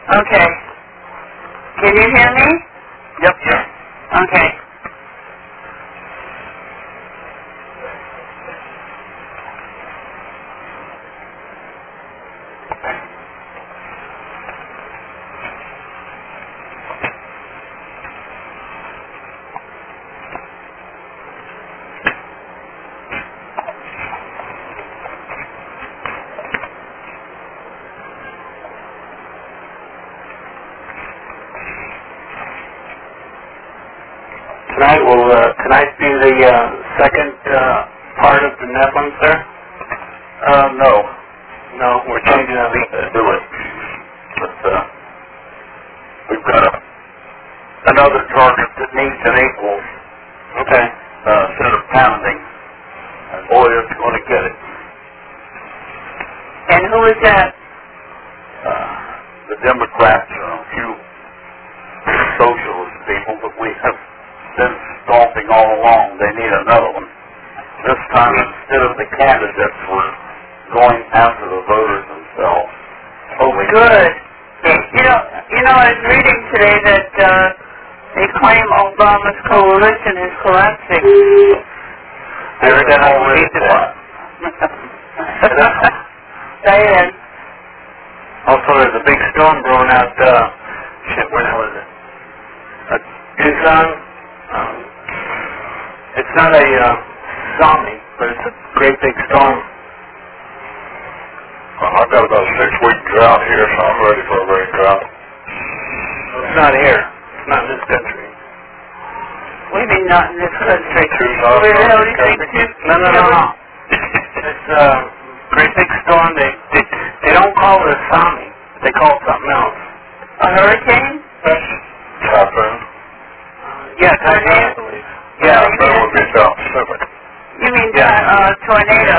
Okay. Can you hear me? Yep. Yeah. Okay. Tonight will tonight be the second part of the Nephilim, sir? No. No, we're changing the week to do it. But we've got another target that needs an equal set of pounding. And boy, it's going to get it. And who is that? The Democrats are a few socialist people that we have been stalking all along. They need another one. This time, instead of the candidates, we're going after the voters themselves. Oh, good. You know, I was reading today that they claim Obama's coalition is collapsing. They're going to lead to that. Diane. Also, there's a big storm blowing out, where the hell is it? Tucson. It's not a tsunami, but it's a great big storm. Well, I've got about a 6-week drought here, so I'm ready for a rain drought. It's not here. It's not in this country. What do you mean not in this country? Tucson. Where the hell do you think? No. It's a great big storm. They don't call it a tsunami. They call it something else. A hurricane? Typhoon. Yeah, typhoon, I believe. Yeah, that would be South Pacific. You mean tornado?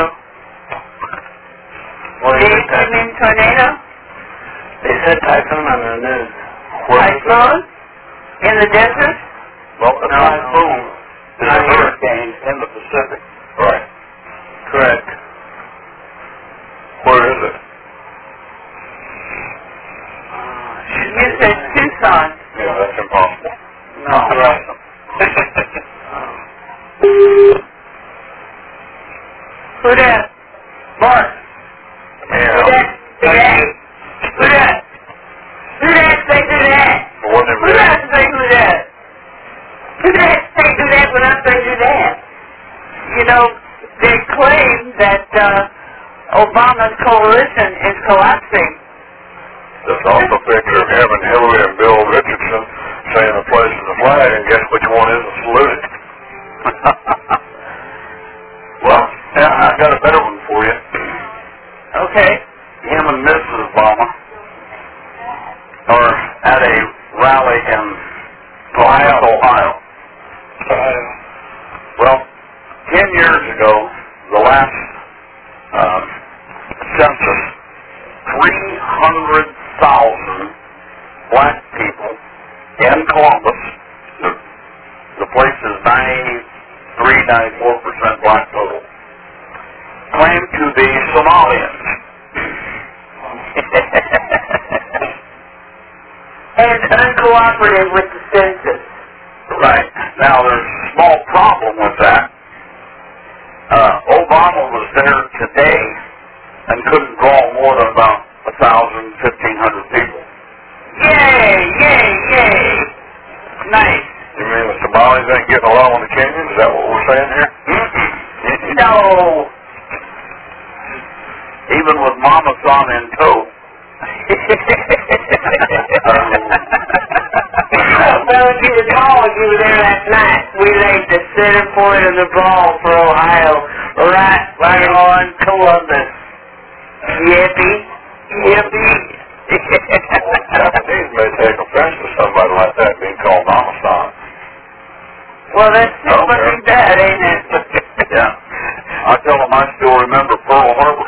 What do you mean tornado? They said typhoon on the news. Typhoon? In the desert? Well, a typhoon is a hurricane in the Pacific. Right. Correct. Where is it? You said Tucson. Yeah, that's impossible. No. Right. Who that? Mark. Yeah. Who that? Who that? Who that? Who that say who that? Who that say who that? Who that say who that when I say who that? You know, they claim that Obama's coalition is collapsing. There's also a picture of him and Hillary and Bill Richardson saying the place is a flag, and guess which one isn't saluted? Well, I've got a better one for you. Okay. Him and Mrs. Obama are at a rally in Ohio. Well, 10 years ago, the last census, 300,000 black people in Columbus, the place is 93-94% black total, claim to be Somalians. And uncooperative with the census. Right. Now, there's a small problem with that. Obama was there today and couldn't draw more than about 1,000, 1,500 people. Yay! Nice. You mean the Somalis ain't getting along with the Kenyans? Is that what we're saying here? No. Even with Mama Son in tow. Well, if you recall, you were there last night. We laid the center point of the ball for Ohio, right on Columbus. Yippee. Japanese may take offense to somebody like that being called Mama Son. Well, that's just looking bad, ain't it? Yeah. I tell them I still remember Pearl Harbor.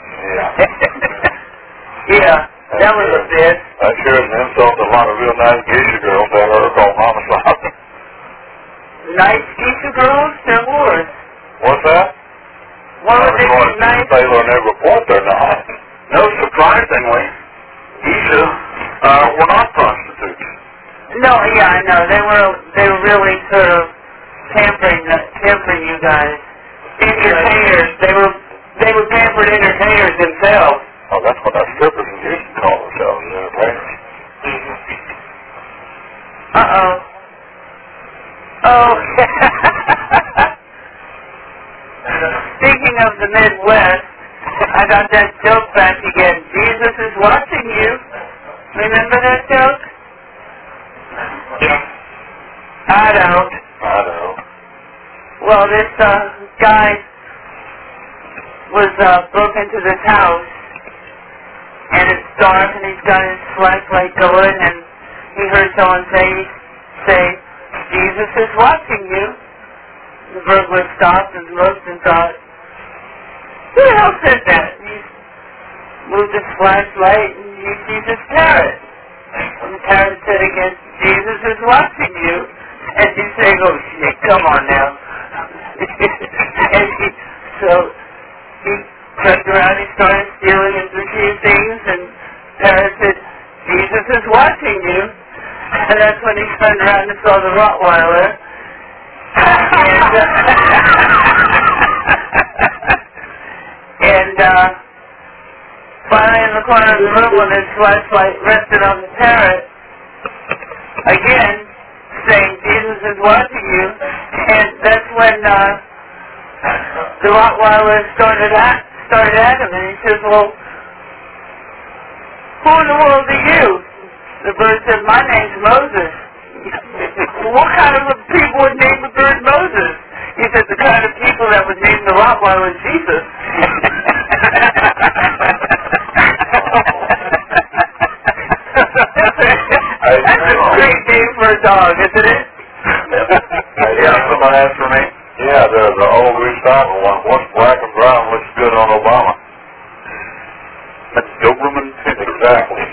Yeah, that was a bit. That sure is an insult to a lot of real nice geisha girls that are called Mama Son. Nice geisha girls? There was. What's that? What was it? Nice? Sailor never report they're not. No, surprisingly, geisha We're not prostitutes. No, yeah, I know. They were really sort of pampering you guys. Entertainers. They were pampered entertainers themselves. Oh, that's what our strippers in Houston call themselves, entertainers. Uh-oh. Oh. Speaking of the Midwest, I got that joke back again. Jesus is watching you. Remember that joke? Yeah. I don't. Well, this guy was broke into this house, and it's dark, and he's got his flashlight going, and he heard someone say, Jesus is watching you. The burglar stopped and looked and thought, who the hell said that? He moved his flashlight, and he sees his parrot. And the parrot said again, Jesus is watching you. And he's saying, oh shit, come on now. And so he crept around, he started stealing a few things, and parrot said, Jesus is watching you. And that's when he turned around and saw the Rottweiler. And finally in the corner of the room when his flashlight rested on the parrot, again, saying, Jesus is watching you. And that's when the Rottweiler started at him, and he says, well, who in the world are you? The bird said, my name's Moses. What kind of people would name the bird Moses? He said, the kind of people that would name the Rottweiler Jesus. That's a great name for a dog, isn't it? Yeah, somebody asked for me. Yeah, there's an old recycle one. What's black and brown looks good on Obama? That's Doberman. Exactly.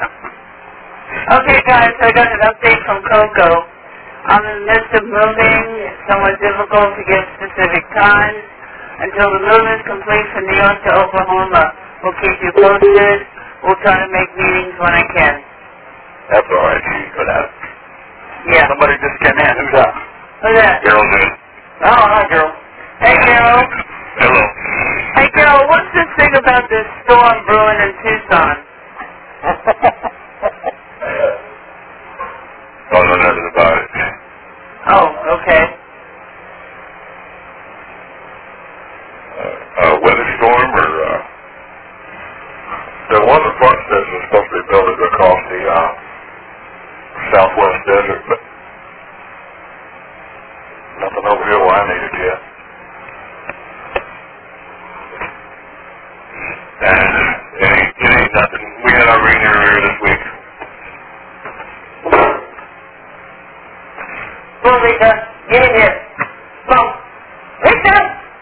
Okay, guys, I got an update from Coco. I'm in the midst of moving. It's somewhat difficult to get specific times. Until the move is complete from New York to Oklahoma, we'll keep you posted. We'll try to make meetings when I can. That's all right. She's good at it. Yeah. Somebody just came in. Who's that? Who's that? Carol. Oh, hi, Carol. Hey, Carol. Hello. Hey, Carol, what's this thing about this storm brewing in Tucson? Don't know nothing about it. Oh, okay. Weather storm or, there was a front that was supposed to be built across the, southwest desert, but nothing over here where I need it yet. It ain't nothing. We had our rain earlier this week. Come on, Rita. Get in here. Come on. Rita!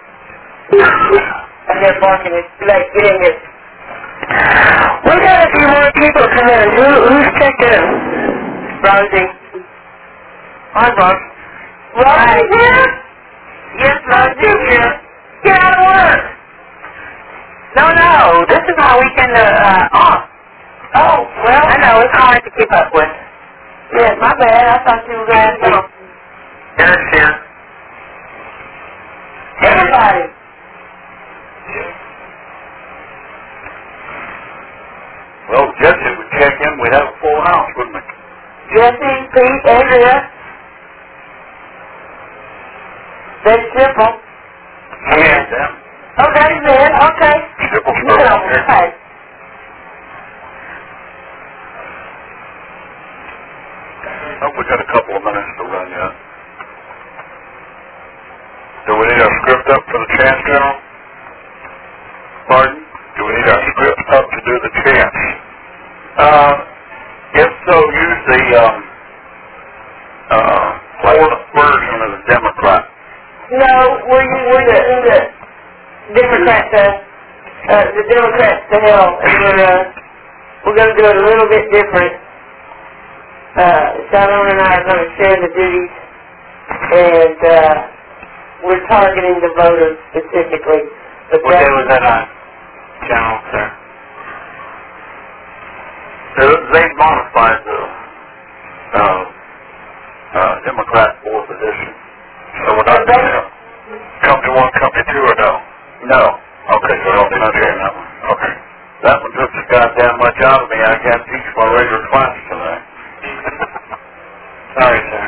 I'm there barking. It's too late. Get in here. We got a few more people come in. Who's checked in? Rosie. Hi, Bob. Rosie here? Yes, Rosie here. Get out of work. No. This is my weekend off. Oh, well. I know. It's hard to keep up with. Yeah, my bad. I thought you were going to go. Eric's here. Everybody. Well, Jesse would check in. We'd have a full house, wouldn't we? Jesse, Pete, Andrea. That's simple. Yeah. Oh, that's it. Okay. Simple You know, right. Oh, we got a couple of minutes to run yet. Do we need our script up for the chance, General? Pardon? Do we need our script up to do the chance? If so, use the Florida version of the Democrat. No, we're the Democrats, the Democrats to hell, and we're going to do it a little bit different. Shalom and I are going to share the duties, and we're targeting the voters specifically. But What day was that on, General, sir? they modified the Democrat for position. So we're not going to Company 1, Company 2, or no? No. Okay, so I'll be not hearing that one. Okay. That one took so goddamn much out of me, I can't teach my regular class tonight. Sorry, sir.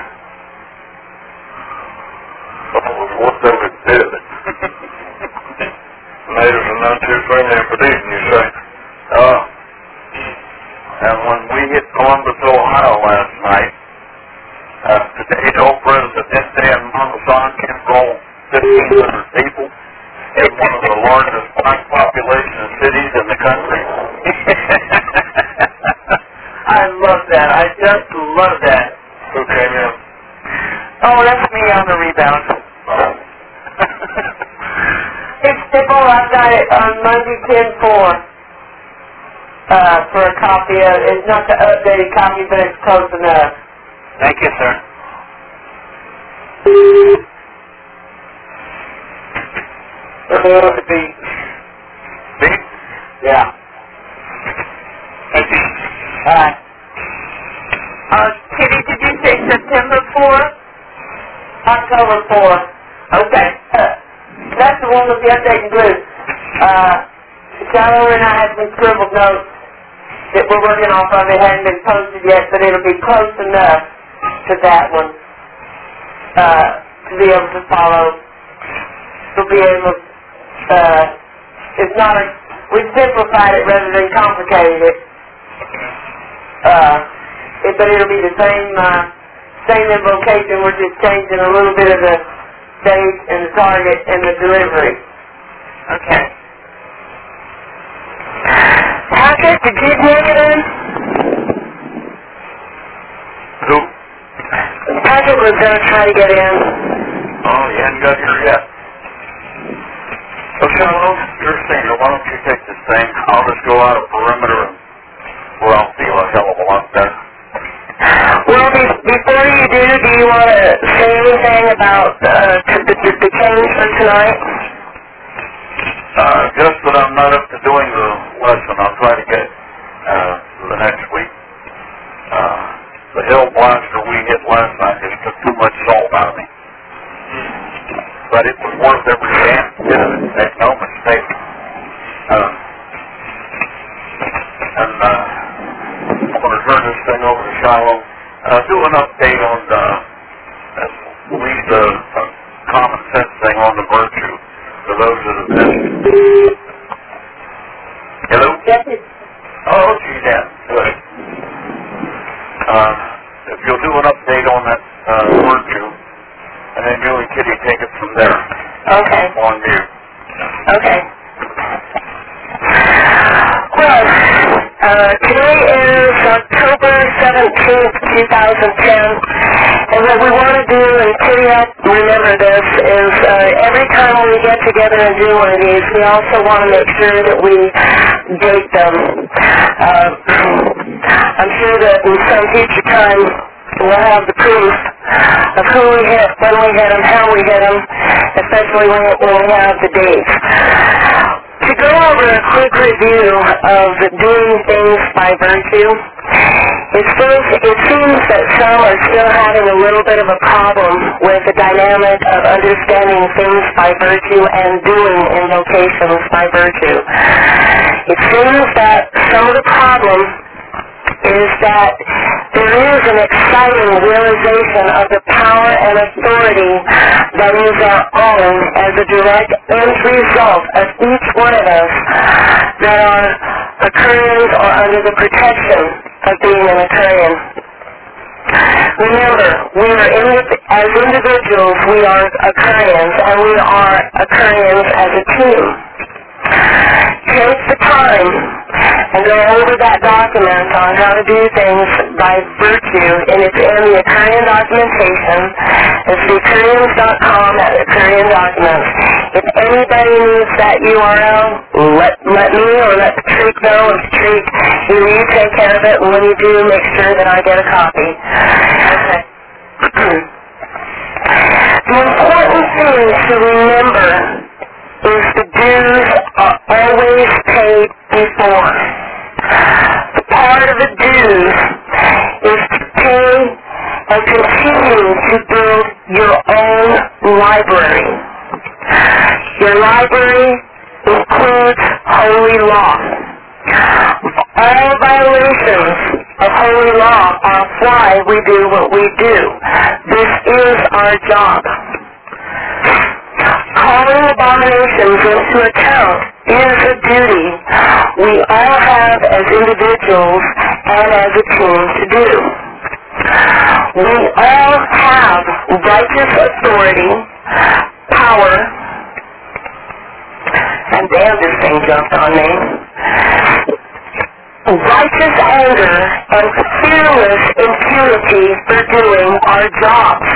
What they would do. Natives are not too friendly for eating, you say? And when we hit Columbus, Ohio last night, today, old President Day and Mama Son can roll 1,500 people in one of the largest black population cities in the country. I love that. I just love that. Who came in? Oh, that's me on the rebound. It's simple. I've got it on Monday 10/4 for a copy of. It's not the updated copy, but it's close enough. Thank you, sir. Beat? Yeah. Thank you. All right. Kitty, did you say September 4th? October 4th. Okay. That's the one with the update in blue. Shallow and I had some scribbled notes that we're working off of. It hadn't been posted yet, but it'll be close enough to that one to be able to follow. We'll be able it's not we've simplified it rather than complicated it. But it'll be the same invocation. We're just changing a little bit of the date and the target and the delivery. Okay. Patrick, did you make it in? Who? Patrick was going to try to get in. Oh, he hadn't got here yet. So, Shallow, you're a senior. Why don't you take this thing? I'll just go out of perimeter and I'll feel a hell of a lot better. Well, before you do you want to say anything about the change for tonight? Just that I'm not up to doing the lesson. I'll try to get the next week. The hill blaster we hit last night just took too much salt out of me. But it was worth every damn bit of it. Make no mistake. I'm going to turn this thing over to Shiloh. Do an update on at least a common sense thing on the virtue for those that have missed. Hello? Yes. Oh, gee, Dan. Good. If you'll do an update on that virtue, and then you and Kitty take it from there. Okay. On you. Okay. Well, today is October 17th, 2010, and what we want to do, and Kitty, remember this, is every time we get together and do one of these, we also want to make sure that we date them. I'm sure that in some future time we'll have the proof of who we hit, when we hit them, how we hit them, especially when we have the dates. To go over a quick review of doing things by virtue, it seems that some are still having a little bit of a problem with the dynamic of understanding things by virtue and doing invocations by virtue. It seems that some of the problem is that there is an exciting realization of the power and authority that is our own as a direct end result of each one of us that are Occurians or under the protection of being an Occurian. Remember, as individuals, we are Occurians, and we are Occurians as a team. Take the time and go over that document on how to do things by virtue, and it's in the Occurian documentation. It's theoccurians.com at Occurian documents. If anybody needs that URL, let me or let Patrick know. If Patrick, either you take care of it, and when you do, make sure that I get a copy. Okay. The important thing to remember is the dues are always paid before. The part of the dues beginning to build your own library. Your library includes holy law. All violations of holy law are why we do what we do. This is our job. Calling abominations into account is a duty we all have as individuals and as a team to do. We all have righteous authority, power, and damn, this thing jumped on me. Righteous anger and fearless impunity for doing our jobs.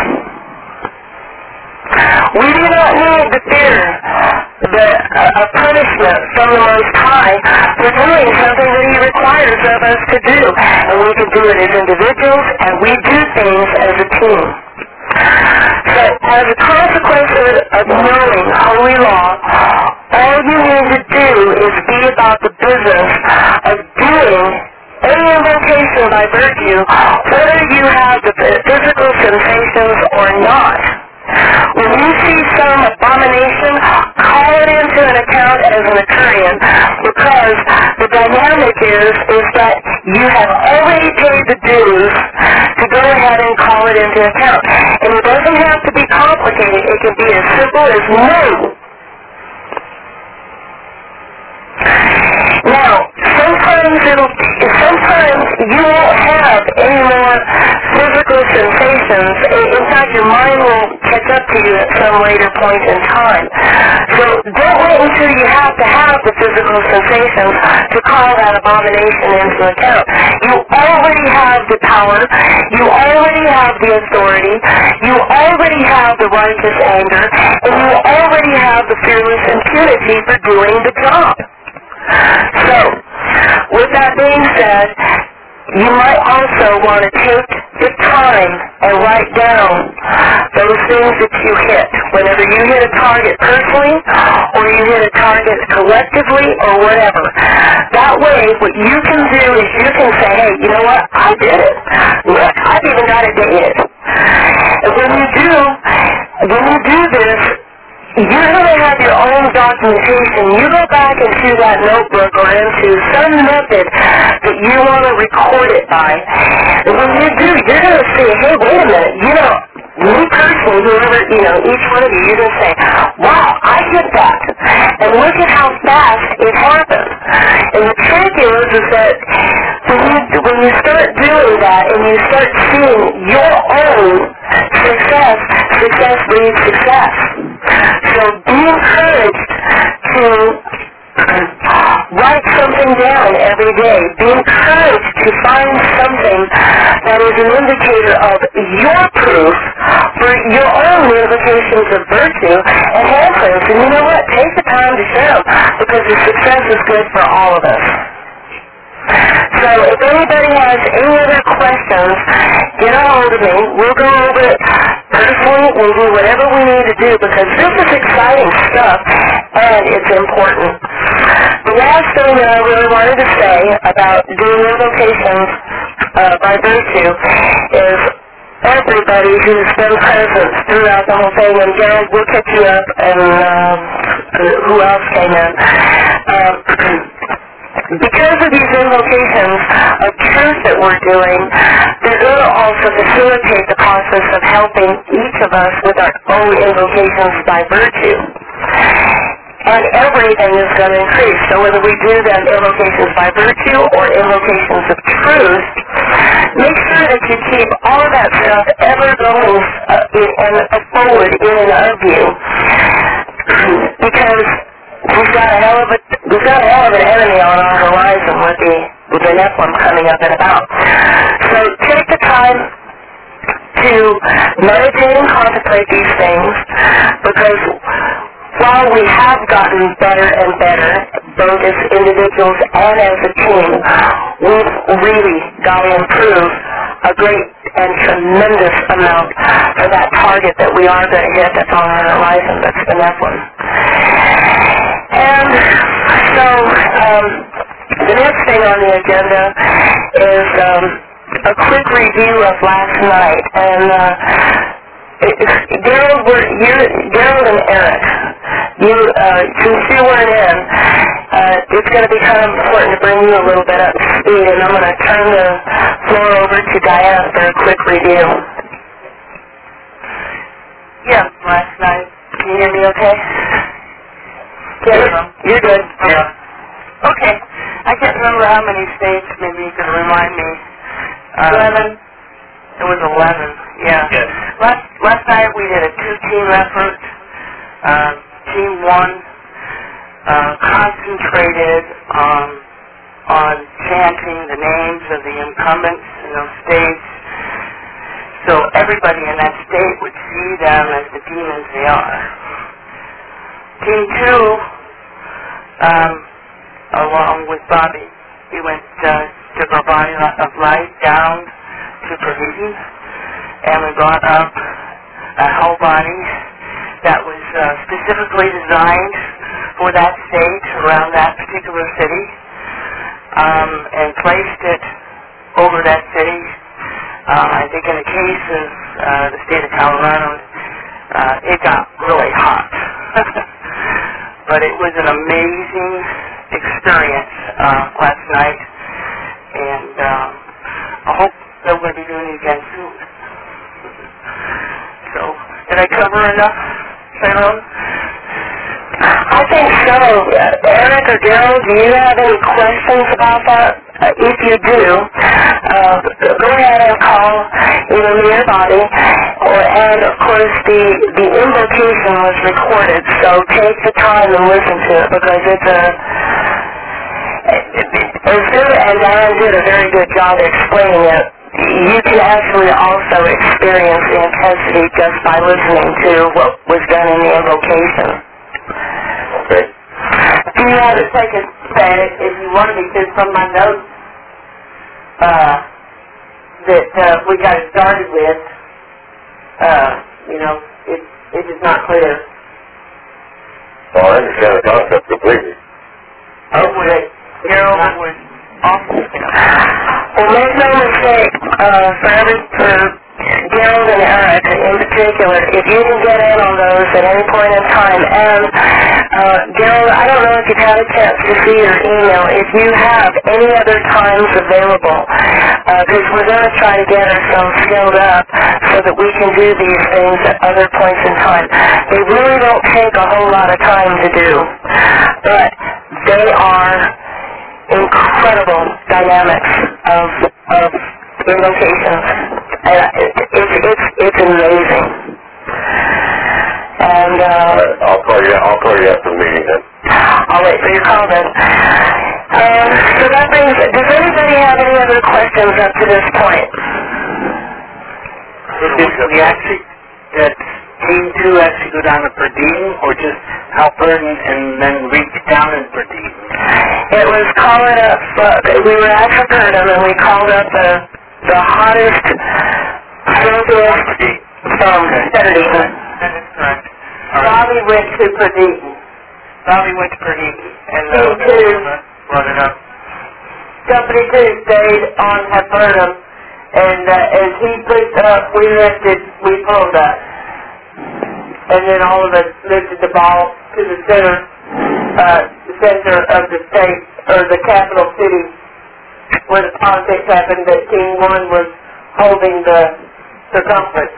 We do not need to fear a punishment from the Most High for doing something that He requires of us to do. And we can do it as individuals, and we do things as a team. So as a consequence of knowing holy law, all you need to do is be about the business of doing any invocation by virtue, whether you have the physical sensations or not. When you see some abomination, call it into an account as an occurrence, because the dynamic is that you have already paid the dues to go ahead and call it into account. And it doesn't have to be complicated. It can be as simple as no. Now, sometimes you won't have any more physical sensations. In fact, your mind will catch up to you at some later point in time. So don't wait until you have to have the physical sensations to call that abomination into account. You already have the power. You already have the authority. You already have the righteous anger. And you already have the fearless impunity for doing the job. So, with that being said, you might also want to take the time and write down those things that you hit. Whenever you hit a target personally, or you hit a target collectively, or whatever. That way, what you can do is you can say, hey, you know what? I did it. Look, I've even got it dated. And when you do this, you're going to have your own documentation. You go back into that notebook or into some method that you want to record it by. And when you do, you're going to say, hey, wait a minute, me personally, whoever, each one of you, you're going to say, wow, I hit that. And look at how fast it happened. And the trick is that when you start doing that and you start seeing your own success breeds success. So be encouraged to write something down every day. Be encouraged to find something that is an indicator of your proof for your own invocations of virtue and handprints. And you know what? Take the time to share them, because the success is good for all of us. So if anybody has any other questions, get a hold of me. We'll go over it personally. We'll do whatever we need to do, because this is exciting stuff and it's important. The last thing that I really wanted to say about doing invocations by virtue is everybody who's been present throughout the whole thing, and Gerald, we'll catch you up, and who else came in. Because of these invocations of truth that we're doing, they're going to also facilitate the process of helping each of us with our own invocations by virtue. And everything is going to increase. So whether we do them invocations by virtue or invocations of truth, make sure that you keep all of that stuff ever going and forward in and of you. Because we've got a hell of an enemy on our horizon with the Nephilim coming up and about. So take the time to meditate and contemplate these things, because while we have gotten better and better, both as individuals and as a team, we've really got to improve a great and tremendous amount for that target that we are going to hit that's on our horizon, that's the Nephilim. And so the next thing on the agenda is a quick review of last night. And Gerald and Eric, since you weren't in, it's going to be kind of important to bring you a little bit up to speed, and I'm going to turn the floor over to Diana for a quick review. Yeah, last night. Can you hear me okay? Yeah, you're good. Yeah. Okay. I can't remember how many states. Maybe you could remind me. 11. It was 11. Yeah. Yes. Last night we did a 2-team effort. Team 1 concentrated on chanting the names of the incumbents in those states, so everybody in that state would see them as the demons they are. Team 2, along with Bobby, we went took our body of light down to Perditon, and we brought up a whole body that was specifically designed for that state, around that particular city, and placed it over that city. I think in the case of the state of Colorado, it got really hot. But it was an amazing experience last night, and I hope that we're going to be doing it again soon. So, did I cover enough, Sharon? I think so. Eric or Daryl, do you have any questions about that? If you do, go ahead and call either me or Bobby. And of course, the invocation was recorded, so take the time and listen to it, because it's as good as Aaron did a very good job explaining it. You can actually also experience the intensity just by listening to what was done in the invocation. Okay. Do you want to take a say, if you want me to, from my notes that we got it started with? It is not clear. Well, I understand the concept completely. Carol was awful. Well, make no mistake, for Gerald and Eric in particular, if you can get in on those at any point in time, and Gerald, I don't know if you've had a chance to see your email, if you have any other times available, because we're going to try to get ourselves skilled up so that we can do these things at other points in time. They really don't take a whole lot of time to do, but they are incredible dynamics of invocations. It's amazing. And I'll call you after the meeting then. I'll wait for your call then. So that brings it. Does anybody have any other questions up to this point? Did Team 2 actually go down to Perditon, or just Halpern and then reach down in Perditon? It was calling up, we were at Halpern and we called up the hottest, filthiest from Perditon. That is correct. Bobby went to Perditon. And brought it up. Company 2 stayed on Halpern, and as he picked up, we pulled up. And then all of us lifted the ball to the center of the state, or the capital city, where the politics happened, that Team 1 was holding the circumference.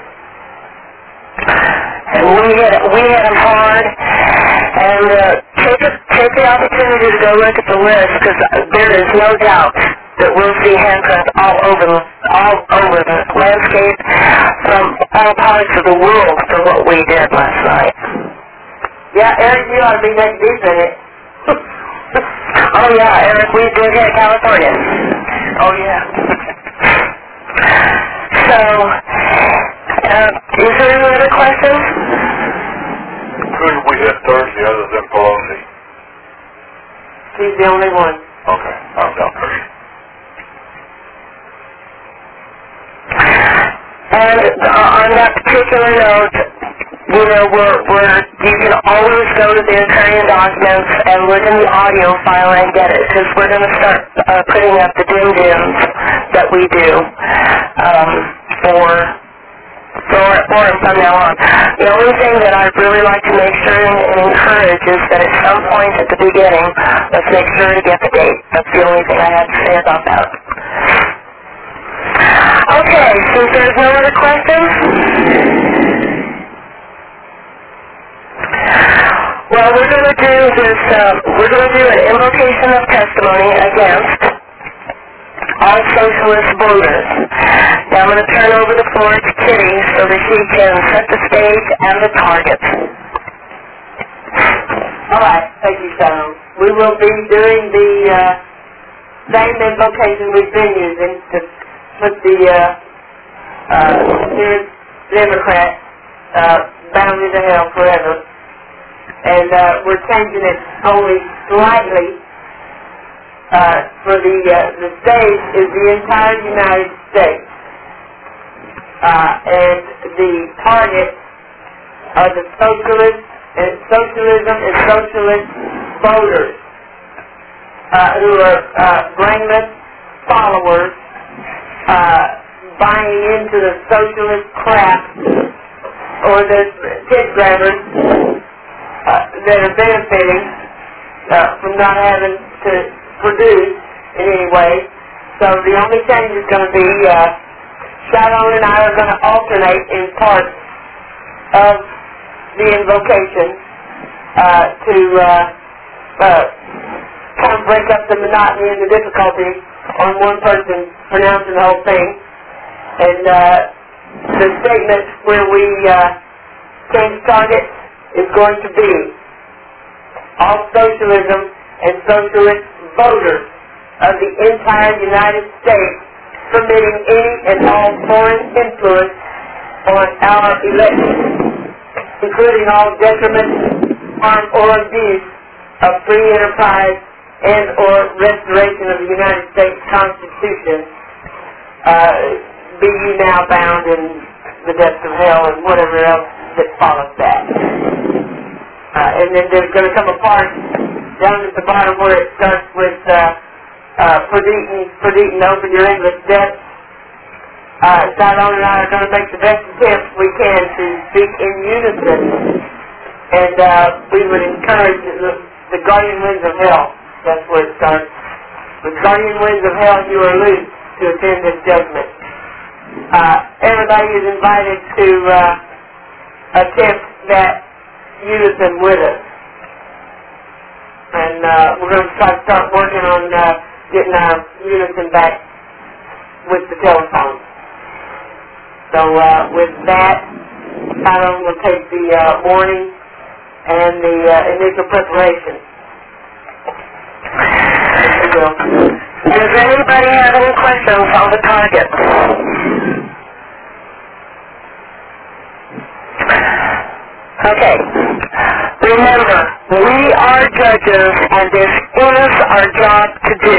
And we hit them hard, and take the opportunity to go look at the list, because there is no doubt that we'll see handprints all over the landscape from all parts of the world for what we did last night. Yeah, Eric, you ought to be next deep in it. Oh yeah, Eric, we did hit California. Oh yeah. So, is there any other questions? Who did we hit Thursday other than Pelosi? He's the only one. Okay, I'm down there. And on that particular note, you can always go to the Aquarian documents and look in the audio file and get it, because we're going to start putting up the dim-dims that we do for from now on. The only thing that I'd really like to make sure and encourage is that at some point at the beginning, let's make sure to get the date. That's the only thing I have to say about that. Okay, since there's no other questions, well, we're going to do this, we're going to do an invocation of testimony against all socialist voters. Now I'm going to turn over the floor to Kitty so that she can set the stage and the target. All right, thank you, Sharon. We will be doing the same invocation we've been using to put the Democrat boundary to hell forever. And we're changing it only slightly. For the state is the entire United States. And the target are the socialists and socialism and socialist voters who are brainless followers buying into the socialist crap or the kid grabbers that are benefiting from not having to produce in any way. So the only change is going to be Shadow and I are going to alternate in parts of the invocation to kind of break up the monotony and the difficulty on one person pronouncing the whole thing. And the statement where we change target is going to be all socialism and socialist voters of the entire United States permitting any and all foreign influence on our elections, including all detriment, harm, or abuse of free enterprise and or restoration of the United States Constitution, be ye now bound in the depths of hell and whatever else that follows that. And then there's going to come a part down at the bottom where it starts with Perdita, open your English depths. Cylon and I are going to make the best attempts we can to speak in unison. And we would encourage the guardian winds of hell. That's where it starts. With guardian winds of hell, you are loose to attend this judgment. Everybody is invited to attempt that unison with us. And we're going to start working on getting our unison back with the telephone. So with that, Tyron will take the warning and the initial preparation. Does anybody have any questions on the target? Okay. Remember, we are judges, and this is our job to do.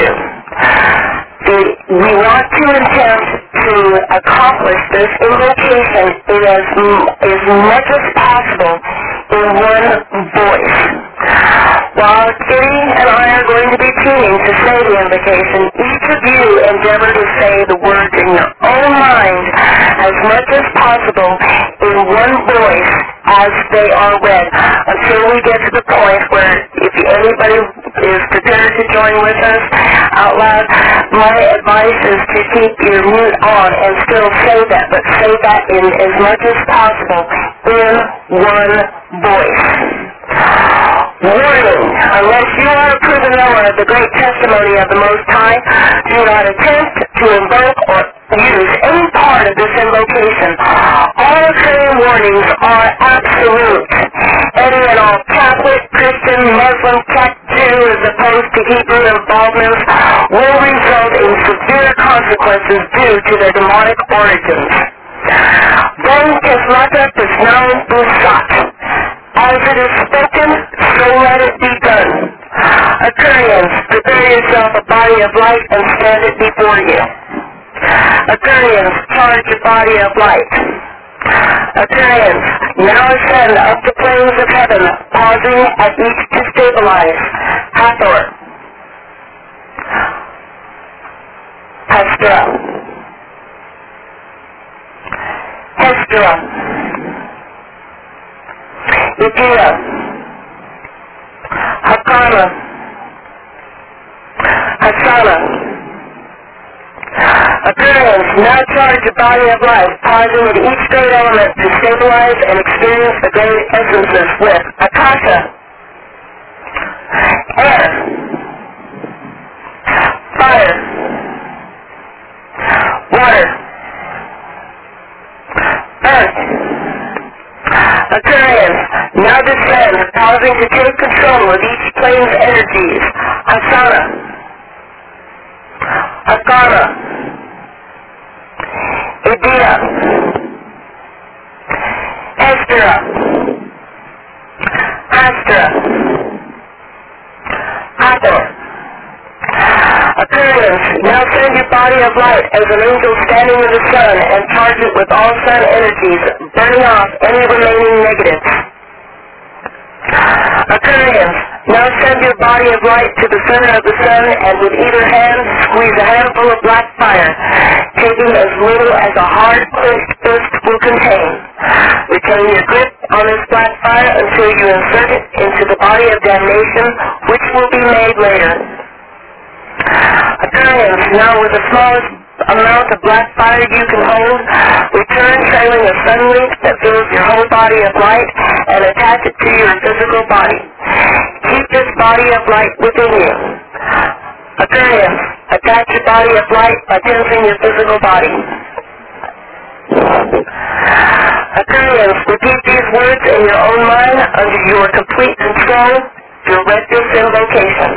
We want to attempt to accomplish this invocation in as much as possible in one voice. While Kitty and I are going to be tuning to say the invocation, each of you endeavor to say the words in your own mind as much as possible in one voice as they are read, until we get to the point where if anybody is prepared to join with us out loud, my advice is to keep your mute on and still say that, but say that in as much as possible in one voice. Warning, unless you are a proven knower of the great testimony of the Most High, do not attempt to invoke or use any part of this invocation. All training warnings are absolute. Any and all Catholic, Christian, Muslim, Czech, Jew, as opposed to Hebrew involvements will result in severe consequences due to their demonic origins. Then Kismata Pisnau Busat. As it is spoken, so let it be done. Aquarians, prepare yourself a body of light and stand it before you. Aquarians, charge your body of light. Aquarians, now ascend up the plains of heaven, pausing at each to stabilize. Hathor. Hestra. Hestra. Idea, Hakama, Hasana. Occurrence, now charge the body of life, pausing at each great element to stabilize and experience the great essences with Akasha, air, fire, water, earth. Occurrence, now descends, pausing to take control of each plane's energies. Asana, Akara, Idea, Estra, Astra, Hathor. Occurrence, now send your body of light as an angel standing in the sun and charge it with all sun energies, burning off any remaining negatives. Aquarius, now send your body of light to the center of the sun and with either hand squeeze a handful of black fire, taking as little as a hard clenched fist will contain. Retain your grip on this black fire until you insert it into the body of damnation, which will be made later. Aquarius, now with the smallest amount of black fire you can hold, return trailing a sun link that fills your whole body of light and attach it to your physical body. Keep this body of light within you. Aquarius, attach your body of light by tensing your physical body. Aquarius, repeat these words in your own mind under your complete control. Direct this invocation.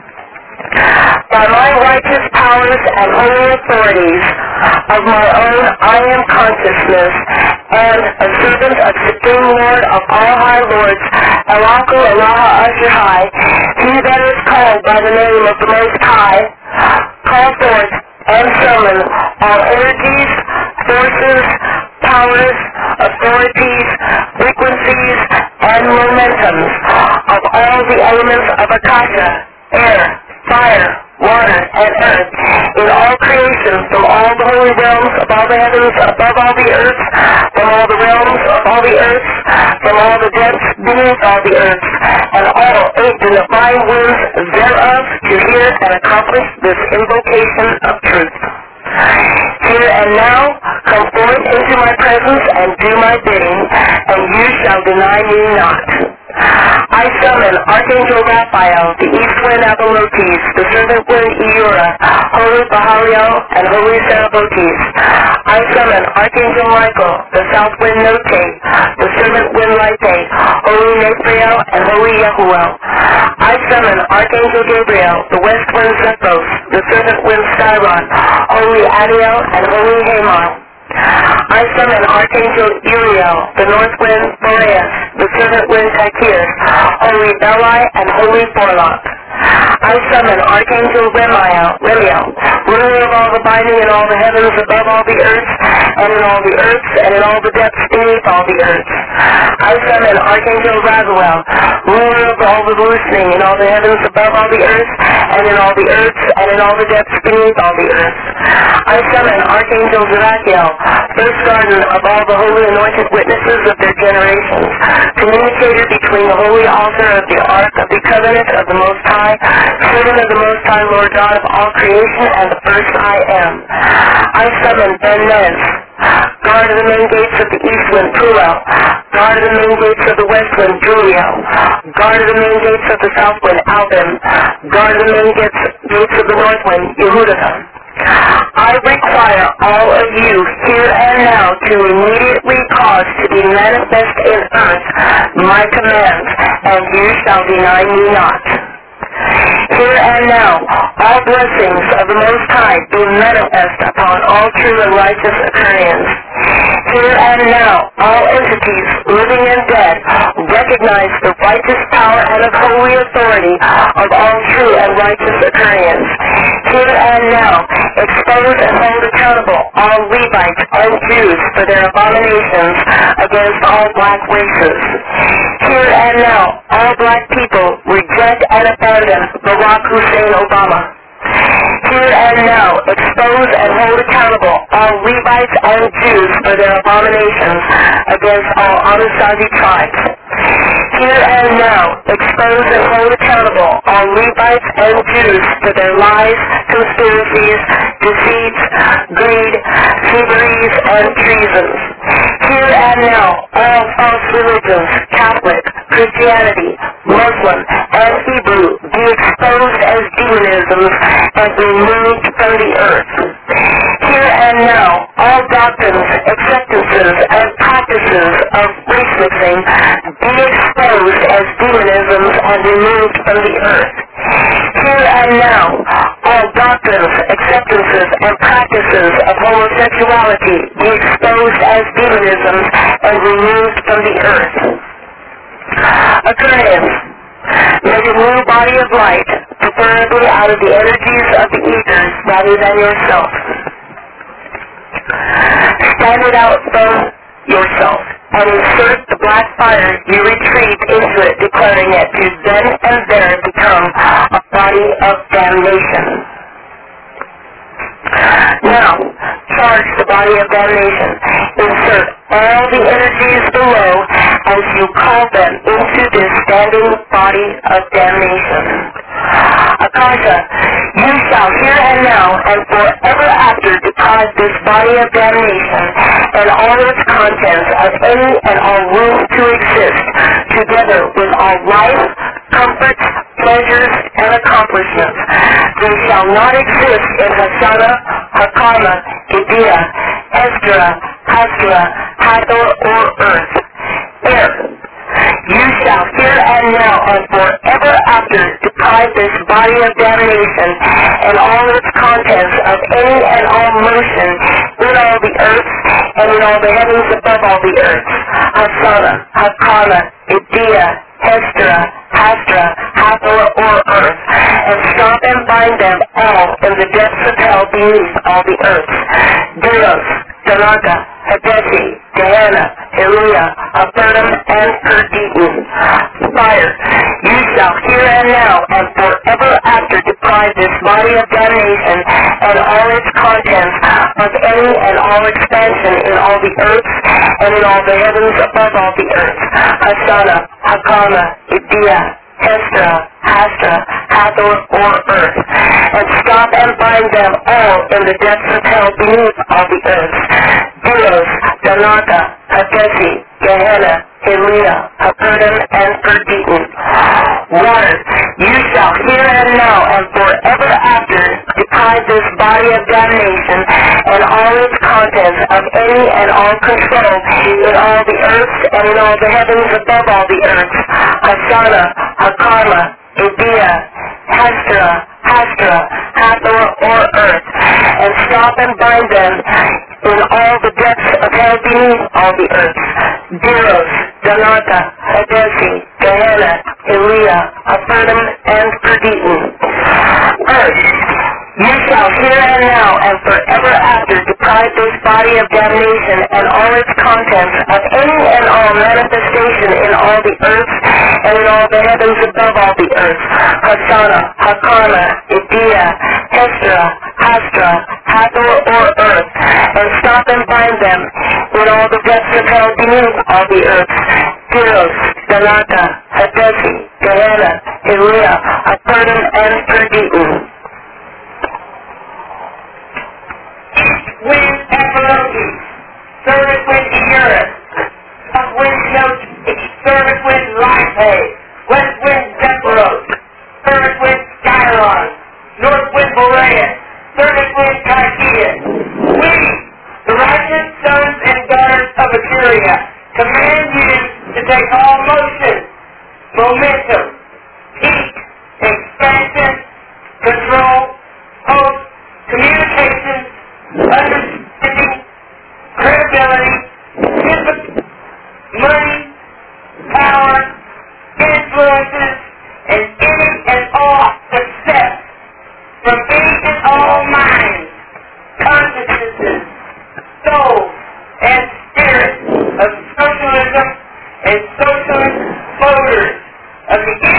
By my righteous powers and holy authorities of my own I am consciousness and a servant of Supreme Lord of all high lords, Alaku Allah Ashahai, he that is called by the name of the Most High, call forth and summon all energies, forces, powers, authorities, frequencies, and momentums of all the elements of Akasha, air, fire, water, and earth, in all creation, from all the holy realms of all the heavens above all the earths, from all the realms of all the earths, from all the depths beneath all the earths, and all eight divine winds thereof, to hear and accomplish this invocation of truth. Here and now, come forth into my presence and do my bidding, and you shall deny me not. I summon Archangel Raphael, the East Wind Abelotes, the Servant Wind Eura, Holy Bahaliel, and Holy Sarabotes. I summon Archangel Michael, the South Wind Note, the Servant Wind Lite, Holy Nathriel, and Holy Yahuel. I summon Archangel Gabriel, the West Wind Zephyros, the Servant Wind Styron, Holy Adiel, and Holy Haman. I summon Archangel Uriel, the North Wind Boreas, the Servant Wind Tycheus, Holy Belai, and Holy Forlock. I summon Archangel Remiel, ruler of all the binding in all the heavens above all the earths, and in all the earths, and in all the depths beneath all the earths. I summon Archangel Raguel, ruler of all the loosening in all the heavens above all the earths, and in all the earths, and in all the depths beneath all the earths. I summon Archangel Zerachiel, first garden of all the holy anointed witnesses of their generations, communicator between the holy altar of the Ark of the Covenant of the Most High, servant of the Most High Lord God of all creation, and the first I am. I summon Ben-Nez, guard of the main gates of the east wind, Pruel, guard of the main gates of the west wind, Juliel, guard of the main gates of the south wind, Albin, guard of the main gates of the north wind, Yehuda. I require all of you here and now to immediately cause to be manifest in earth my commands, and you shall deny me not. Here and now, all blessings of the Most High be manifest upon all true and righteous Aquarians. Here and now, all entities, living and dead, recognize the righteous power and holy authority of all true and righteous Aquarians. Here and now, expose and hold accountable all Levites and Jews for their abominations against all black races. Here and now, all black people reject and abandon Barack Hussein Obama. Here and now, expose and hold accountable all Levites and Jews for their abominations against all Anasazi tribes. expose and hold accountable all Levites and Jews for their lies, conspiracies, deceits, greed, thieveries, and treasons. Here and now, all false religions, Catholic, Christianity, Muslim, and Hebrew, be exposed as demonisms and removed from the earth. Here and now, all doctrines, acceptances, and practices of race mixing be exposed as demonisms and removed from the earth. Here and now, all doctrines, acceptances, and practices of homosexuality be exposed as demonisms and removed from the earth. Aquarius, make a new body of light, preferably out of the energies of the ethers rather than yourself. Stand it out from yourself and insert the black fire. You retreat into it, declaring it to then and there become a body of damnation. Now, charge the body of damnation. Insert all the energies below as you call them into this standing body of damnation. Akasha, you shall here and now and forever after deprive this body of damnation and all its contents of any and all room to exist, together with all life, comforts, pleasures, and accomplishments. They shall not exist in Hasana, Hakama, Idea, Esdra, Hastra, Hathor, or Earth. Air. You shall here and now and forever after deprive this body of damnation and all its contents of any and all motion in all the earths and in all the heavens above all the earths. Hasana, Hakana, Idea, Hestra, Hastra, Hathor, or Earth, and stop and bind them all in the depths of hell beneath all the earths. Delos, Danaka, Hadesi, Gehenna, Helia, Avernum, and Perditon. Fire, you shall here and now and forever after deprive this body of damnation and all its contents of any and all expansion in all the earths and in all the heavens above all the earths. Hasana, Hakama, Idea, Hestra, Hastra, Hathor, or Earth, and stop and bind them all in the depths of hell beneath all the earths. Delos, Danaka, Hadesi, Gehenna, Helia, Avernum, and Perditon. Water, you shall here and now and forever after deprive this body of damnation and all its contents of any and all control in all the earths and in all the heavens above all the earths. Hasana, Hakama, Idea, Hestra, Hastra, Hathor, or Earth, and stop and bind them in all the depths of hell beneath all the earths. Delos, Danaka, Hadesi, Gehenna, Helia, Avernum, and Perditon. Earth, you shall here and now and forever after deprive this body of damnation and all its contents of any and all manifestation in all the earths and in all the heavens above all the earths. Hasana, Hakana, Idea, Hestra, Hastra, Hathor, or Earth, and stop and bind them in all the depths of hell beneath all the earths. Delos, Danaka, Hadesi, Gehenna, Helia, Avernum, and Perditon. Wind Epilogi, service with Eurus, south wind Yogi, service with Lype, west wind Zephyros, service with Skyron, north wind Boreas, service with Tycheus. We, the righteous sons and daughters of Assyria, command you to take all motion, momentum, heat, expansion, control, host, communication, understanding, credibility, money, power, influences, and any and all success from any and all minds, consciousnesses, souls, and spirits of socialism and socialist voters of the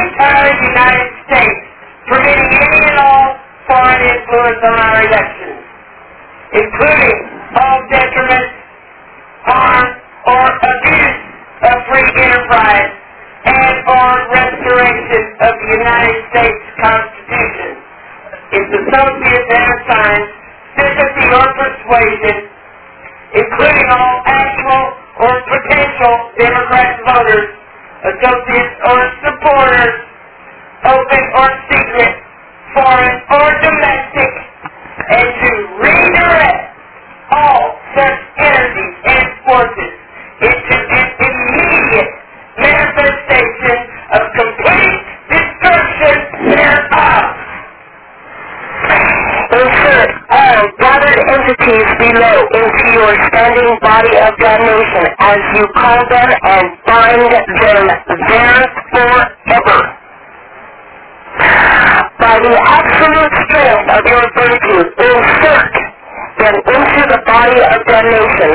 United States Constitution. Its associates and assigned sympathy or persuasion, including all actual or potential Democrat voters, associates or supporters, open or secret, foreign or domestic, and to redirect all such energies and forces into an immediate manifestation of complete destruction thereof. Insert all gathered entities below into your standing body of damnation as you call them and bind them there forever. By the absolute strength of your virtue, insert them into the body of damnation.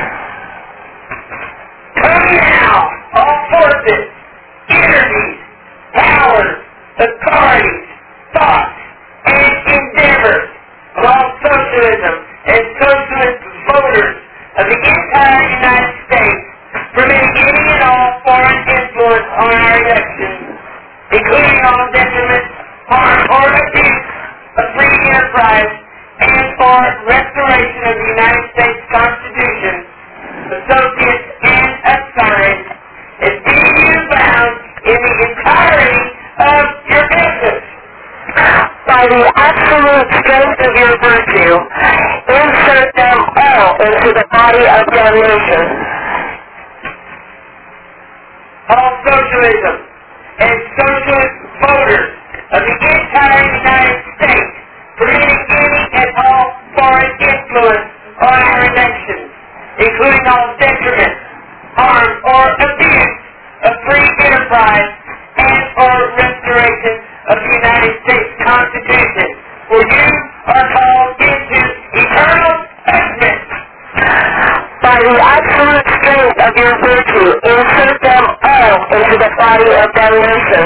Come now, all forces, energies, powers, authorities, thoughts, and endeavors of all socialism and socialist voters of the entire United States, permitting any and all foreign influence on our elections, including all detriment, harm, or abuse of free enterprise and or restoration of the United States Constitution, associates and assigned, and being you bound in the entirety of your business. By the absolute strength of your virtue, insert them all into the body of damnation. All socialism and socialist voters of the entire United States, permitting any and all foreign influence on our elections, including all detriment, harm, or abuse of free enterprise and or restoration of the United States Constitution, for you are called into eternal judgment. By the absolute strength of your virtue, insert them all into the body of damnation.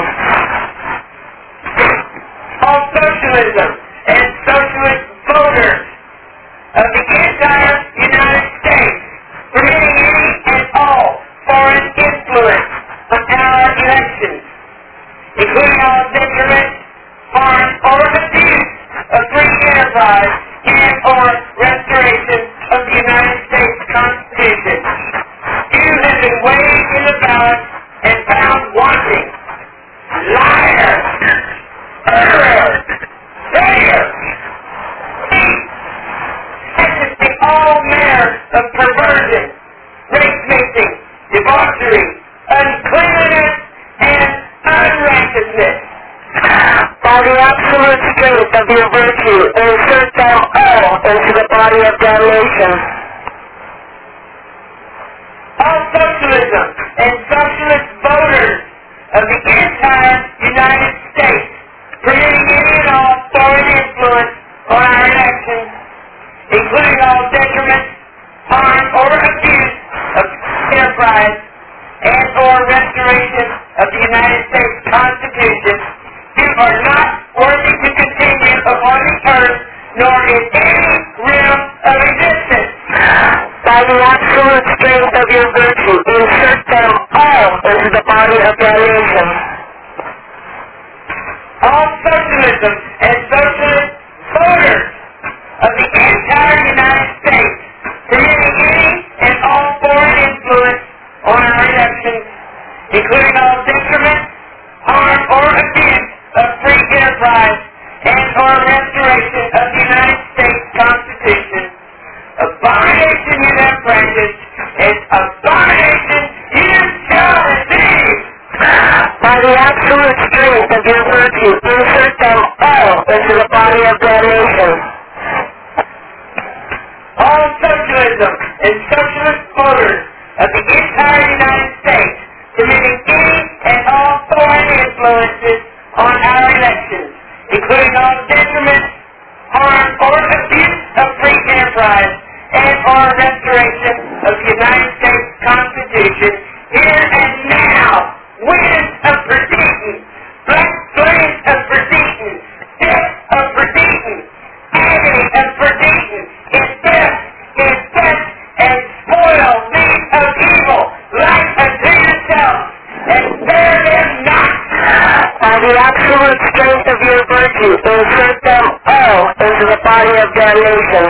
All socialism and socialist voters of the entire United States, permitting any and all foreign influence on our elections, including all detriment, harm, or abuse of free enterprise and or restoration of the United States Constitution. You have been weighed in the balance and found wanting. Liar! Murderer! Traitor! Thief! Practicing all manner of perversion, race-mixing, debauchery, uncleanliness, and unrighteousness. By the absolute strength of your virtue, insert them all into the body of damnation. All socialism and socialist voters of the entire United States, permitting any and all foreign influence on our elections, including all detriment, harm, or abuse of enterprise and or restoration of the United States Constitution, you are not worthy to continue upon the earth, nor in any realm of existence. By the absolute strength of your virtue, insert them all into the body of damnation. All socialism and socialist voters of the entire United States, permitting any and all foreign influence on our elections, including all detriment, harm, or abuse of free enterprise and or restoration of the United States Constitution, abomination you have practiced, and abomination you shall receive. By the absolute strength of your virtue, insert them all into the body of damnation. All socialism and socialist voters of the entire United States, permitting any and all foreign influences on our elections, including all detriment, harm, or abuse of free enterprise and or restoration of the United States Constitution, here and now, winds of perdition, black flames of perdition, death of perdition, agony of perdition, infest, and spoil these of evil, like unto yourself, and spare them not. By the absolute damnation.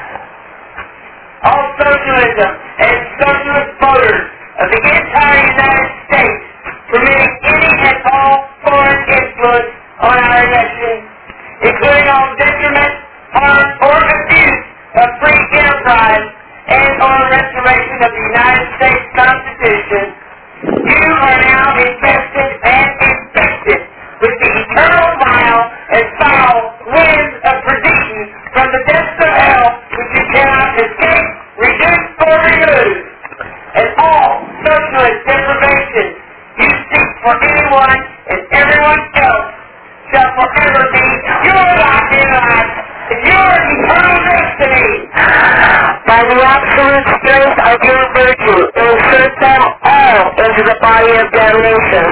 All socialism and socialist voters of the entire United States permitting any and all foreign influence on our elections, including all detriment, harm, or abuse of free enterprise and or restoration of the United States Constitution, you are now infested and infected with the eternal vile and foul winds of perdition from the depths of hell which you cannot escape, reduce, or remove. And all socialist deprivation you seek for anyone and everyone else shall forever be your lot in life and your eternal destiny. By the absolute strength of your virtue, insert them all into the body of damnation.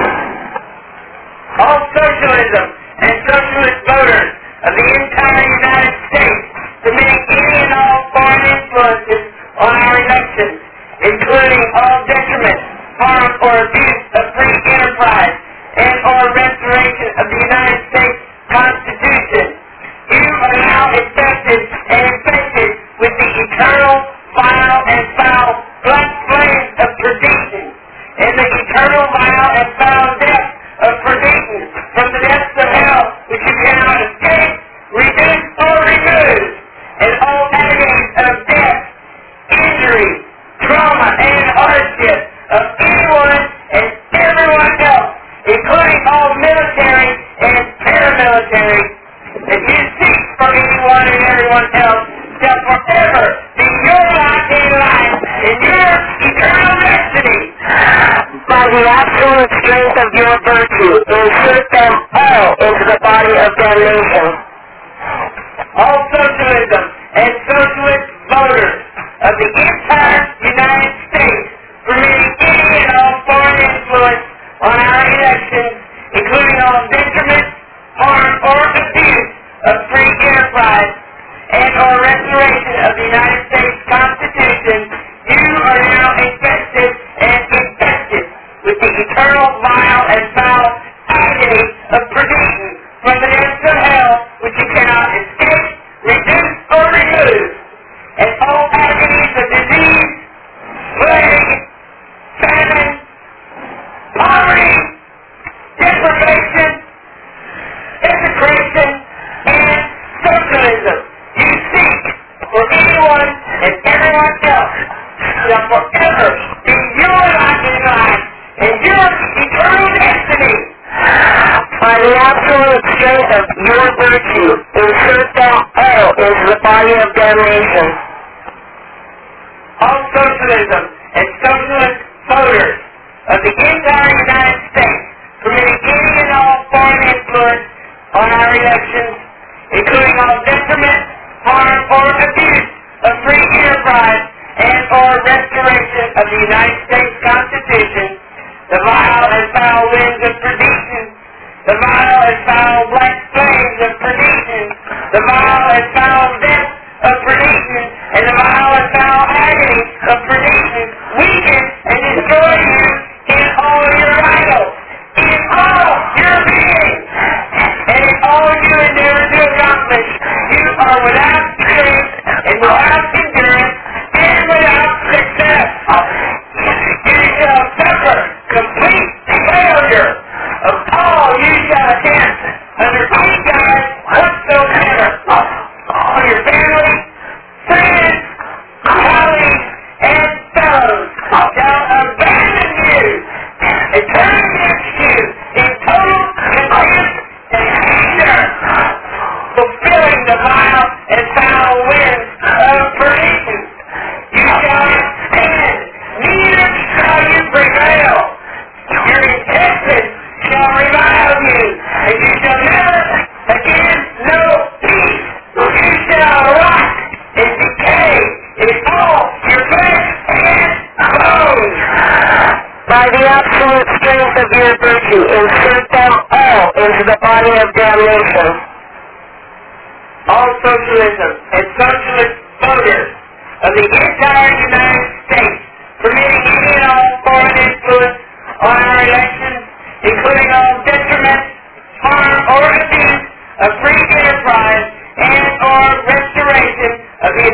All socialism and socialist voters of the entire United States committing any and all foreign influences on our elections, including all detriment, harm, or abuse of free enterprise and or restoration of the United States Constitution, you are now infected and infected with the eternal, vile, and foul black flames of perdition and the eternal, vile, and foul death of perdition from the depths of hell which you cannot escape, reduce, or remove, and all agonies of death, injury, trauma, and hardship of anyone and everyone else, including all military and paramilitary, that you seek for anyone and everyone else, shall forever be your lot in life and your eternal destiny. By the absolute strength of your virtue, insert them all into the body of damnation. All socialism and socialist voters of the entire United States permitting any and all foreign influence on our elections, including all detriment, harm, or abuse of free enterprise and or restoration of the United States Constitution, you are now infested and infected with the eternal, vile, and foul agony of perdition from the depths of hell which you cannot escape, reduce, or remove, and all agonies of disease, plague, famine, poverty, deprivation, desecration, and socialism you seek for anyone and everyone else shall forever be your lot in life and your eternal destiny. By the absolute strength of your virtue, insert them all into the body of damnation. All socialism and socialist voters of the entire United States permitting any and all foreign influence on our elections, including all detriment, harm, or abuse of free enterprise and or restoration of the United States Constitution, the vile and foul winds of perdition, the vile and foul black flames of perdition, the vile and foul death of perdition, and the vile and foul agony of perdition weaken and destroy you in all your vitals, in all your being, and in all you endeavor to accomplish. You are without strength and without endurance and without success. You shall suffer complete failure of all you shall attempt under any guise whatsoever. All your family, friends, colleagues, and fellows shall abandon you and turn against you in total contempt and anger, fulfilling the vile and foul winds of perdition. You shall not stand, neither shall you prevail. Your intestines shall revile you, and you shall never again know peace. You shall rot and decay in all your flesh and bones. By the absolute strength of your virtue, insert them all into the body of damnation. All socialism and socialist voters of the entire United States permitting any and all foreign influence on our elections, including all detriment, harm, or abuse of free enterprise and or restoration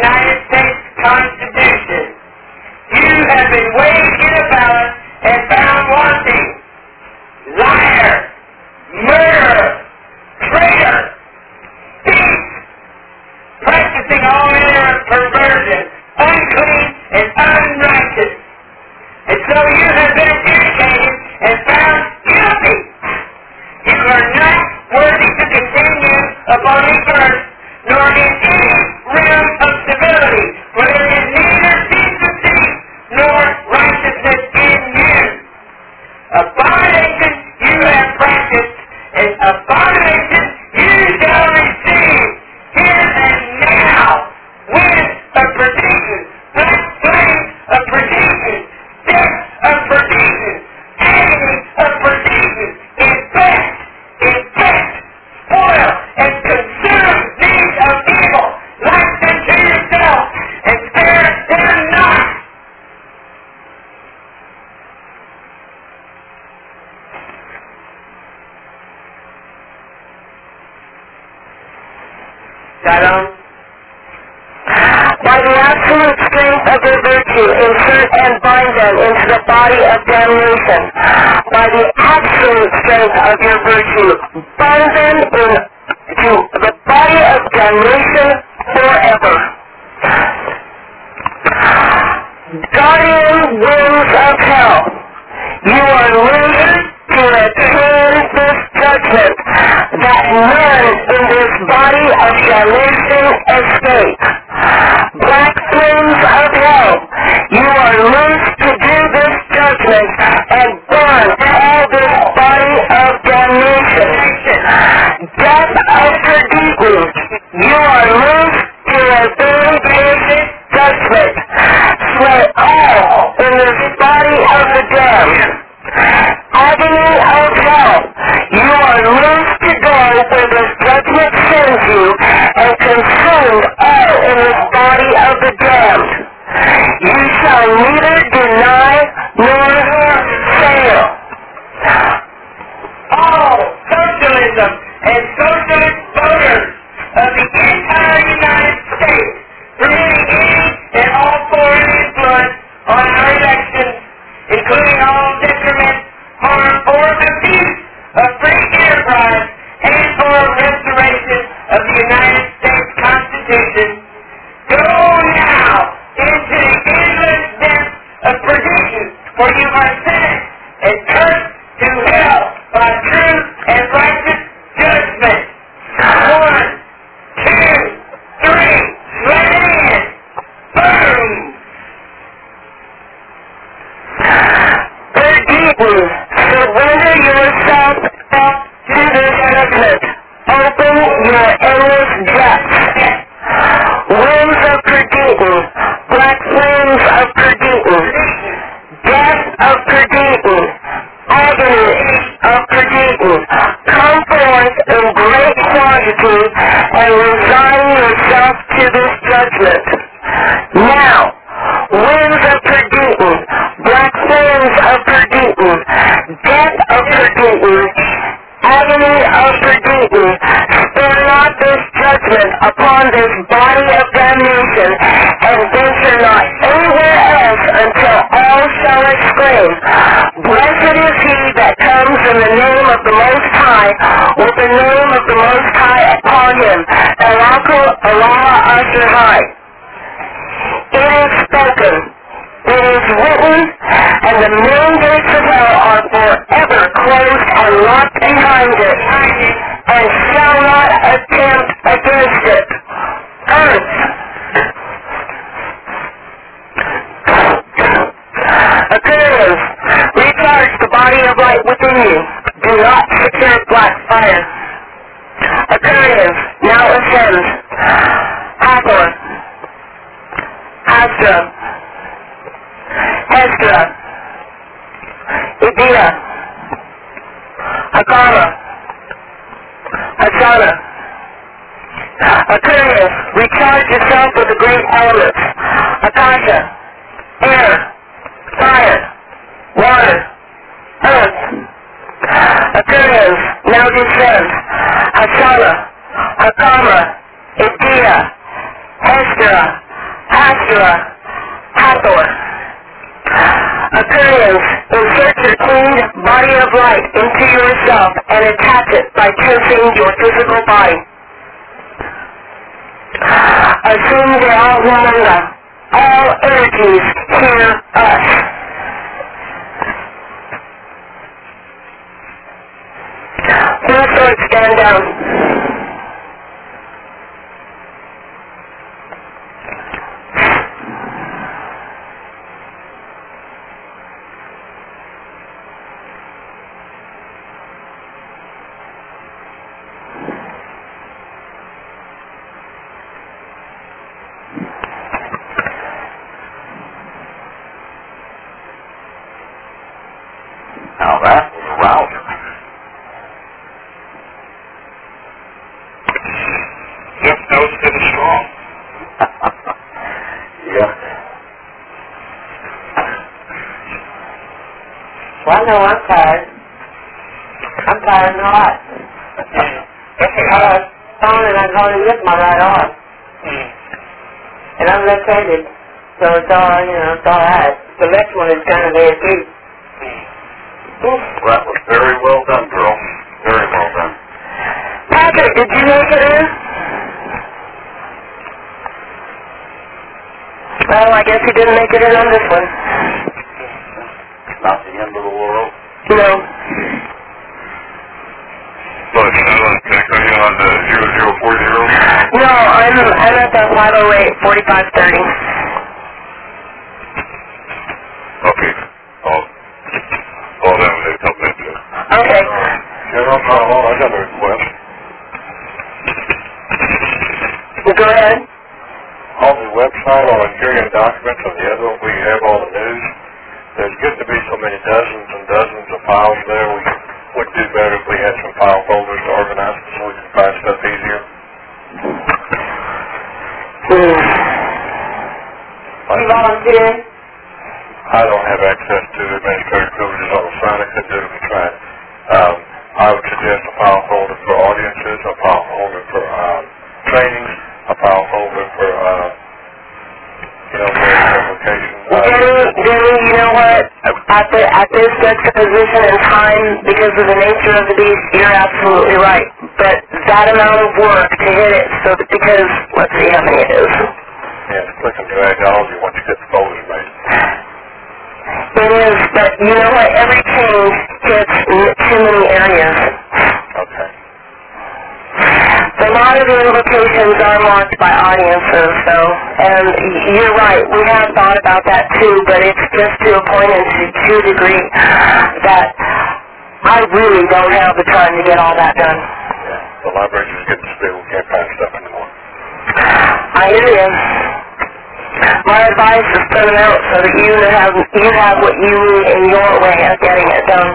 United States Constitution. You have been weighed in a balance and found wanting. Liar, murderer, traitor, thief, practicing all manner of perversion, unclean and unrighteous. And so you have been adjudicated and found guilty. You are not worthy to continue upon this earth, nor in any realm of civility, for there is neither decency nor righteousness in you. Abomination you have practiced, and abomination you shall receive here and now, winds of perdition, black flames of perdition, death of perdition, agony of perdition, infect, spoil, and consume these of evil, like unto yourself, and spare them not. Got on? By the absolute strength of their virtue, insert and bind them into the body of damnation. By the absolute strength of your virtue, bind them into the body of damnation forever. Guardian winds of hell, you are loosed to attain this judgment, that none in this body of damnation escape. Black flames of hell, you are loosed to do this judgment and burn all this body of damnation. Death of Perdition, you are loosed to obey this judgment. Slay all in this body of the damned. Agony of hell, you are loosed to go where this judgment sends you, and consumed all in this body of the damned. You shall neither deny nor fail. All socialism and socialist voters of the entire United States, permitting any and all foreign influence on our elections, including all detriment, harm, or abuse of free enterprise and or restoration of the United States Constitution, go now into the endless depths of perdition, for you are sentenced and cursed to hell by true and righteous judgment. 1, 2, 3, let it in. Boom! Perdition, surrender yourself up to this judgment. Open your endless depths. Winds of perdition, black flames of perdition, death of perdition, agony of perdition, come forth in great quantity and resign yourself to this judgment. Now, winds of perdition, black flames of perdition, death of perdition, agony of perdition, spare not this judgment upon this body of damnation, and venture not anywhere else until all shall exclaim, blessed is he that comes in the name of the Most High, with the name of the Most High upon him, Allah Asher High. It is spoken, it is written, and the main gates of hell are forever closed and locked behind it, and shall not attempt against it. Earth, Aquarius, recharge the body of light within you. Do not secure black fire. Aquarius, now ascend. Hathor, Astra, Hestra, Idea, Hakama, Asana. Aquarius, recharge yourself with the great elements. Akasha, air, fire, water, earth. Aquarius, now descend. Asana, Hakama, Idea, Hestra, Nebula. Hathor. Aquarians, insert your clean body of light into yourself and attach it by tensing your physical body. Assume the Ahumanga. All energies hear us. Full sword, stand down. Now that was a rouser. Yep, that was getting strong. Yeah. Well, I know I'm tired. I'm tired and hot. I was phone and I can only lift my right arm. And I'm left-handed, so it's all, it's all right. The left one is kind of there too. That was very well done, girl. Very well done. Patrick, did you make it in? Well, I guess he didn't make it in on this one. It's not the end of the world. No. Look, can I get on the 0040? No, I'm at the 508, 4530. Okay. All that when they come back to. Okay. General Carl, I got a request. Go ahead. On the website, on the Curian documents, and the other one, we have all the news. There's getting to be so many dozens and dozens of files there. We would do better if we had some file folders to organize them so we can find stuff easier. You volunteer? I don't have access to administrative privileges on the sign. I could do it if we tried. I would suggest a file folder for audiences, a file folder for trainings, a file folder for verification. Denny, you know what? At this juxtaposition in time, because of the nature of the beast, you're absolutely right. But that amount of work to hit it, because, let's see how many it is. Yeah, it's click and drag all you once you get the folders made. It is, but you know what? Every change hits too many areas. Okay. A lot of the invocations are marked by audiences, and you're right, we have thought about that too, but it's just to a point and to a degree that I really don't have the time to get all that done. Yeah, the libraries are getting stale, we can't find stuff anymore. I hear you. My advice is print them out so that you have what you need in your way of getting it done.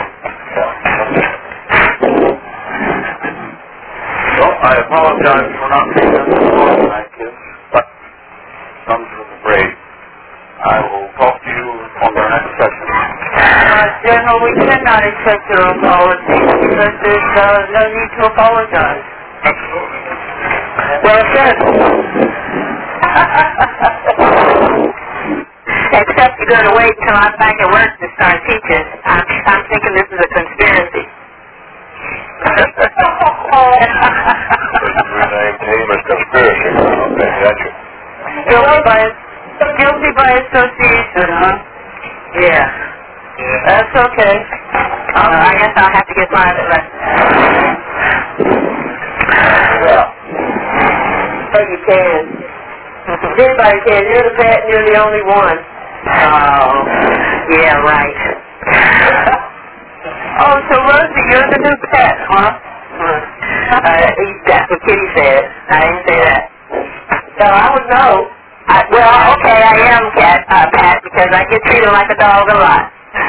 Well, I apologize for not being on the floor tonight, kids, but comes with the break. I will talk to you on the next session. General, we cannot accept your apology because there's no need to apologize. Absolutely. Well said. Except you're going to wait until I'm back at work to start teaching. I'm thinking this is a conspiracy. Renamed team as conspiracy. Okay, gotcha. Guilty by association, huh? Yeah. That's okay. I guess I'll have to get private lessons. Yeah. But you can. Anybody can. You're the pet and you're the only one. Oh, yeah, right. Oh, so Rosie, you're the new pet, huh? That's what Kitty said. I didn't say that. So I would know. Okay, I am Pat, because I get treated like a dog a lot.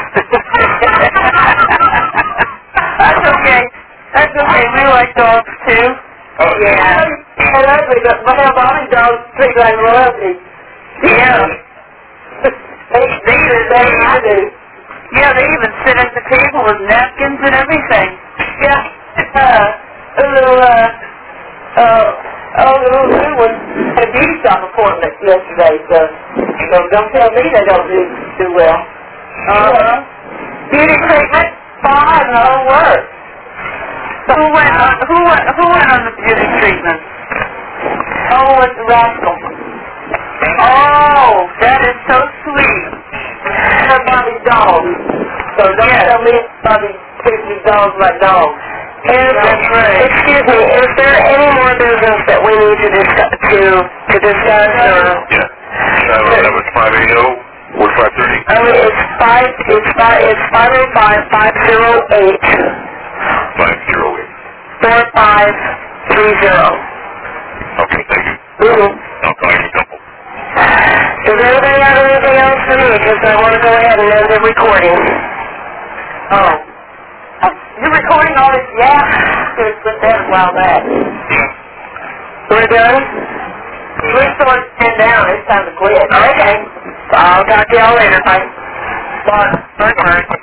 That's okay. That's okay. We like dogs too. Oh, yeah. And ugly, but all these dogs treat like royalty. Yeah. They do. Yeah, they even sit at the table with napkins and everything. Yeah. A little, Oh, the little new one had a beauty shop appointment yesterday, so don't tell me they don't do well. Beauty treatment, spa, and the whole work. Who went on the beauty treatment? Oh, it's the rascal. Oh, that is so sweet. Her Bobby's dog. So don't tell me Bobby treats his dogs like dogs. Excuse me, is there any more business that we need to discuss? Yeah. That was 580 or 530? It's 505-508. 508. 4530. Okay, thank you. I'll call you in a couple. Does anybody have anything else for me? Because I want to go ahead and end the recording. Oh. You're recording all this? Yeah. Should have put that a while back. We're done? We're starting to stand down. It's time to quit. Okay. I'll talk to y'all later. Bye. Bye. Bye.